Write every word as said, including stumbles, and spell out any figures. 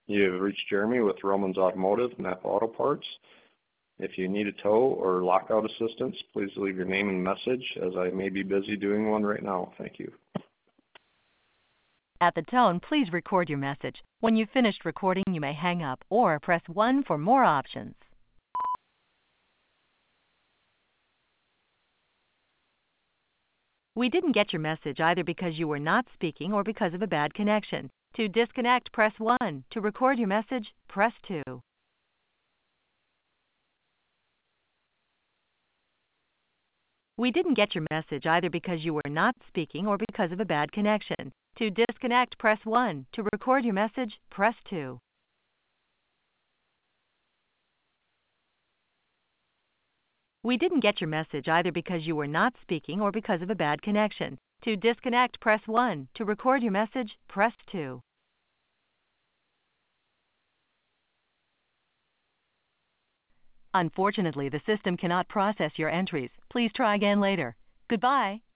You have reached Jeremy with Romans Automotive, Napa Auto Parts. If you need a tow or lockout assistance, please leave your name and message, as I may be busy doing one right now. Thank you. At the tone, please record your message. When you've finished recording, you may hang up or press one for more options. We didn't get your message either because you were not speaking or because of a bad connection. To disconnect, press one. To record your message, press two. We didn't get your message either because you were not speaking or because of a bad connection. To disconnect, press one. To record your message, press two. We didn't get your message either because you were not speaking or because of a bad connection. To disconnect, press one. To record your message, press two. Unfortunately, the system cannot process your entries. Please try again later. Goodbye.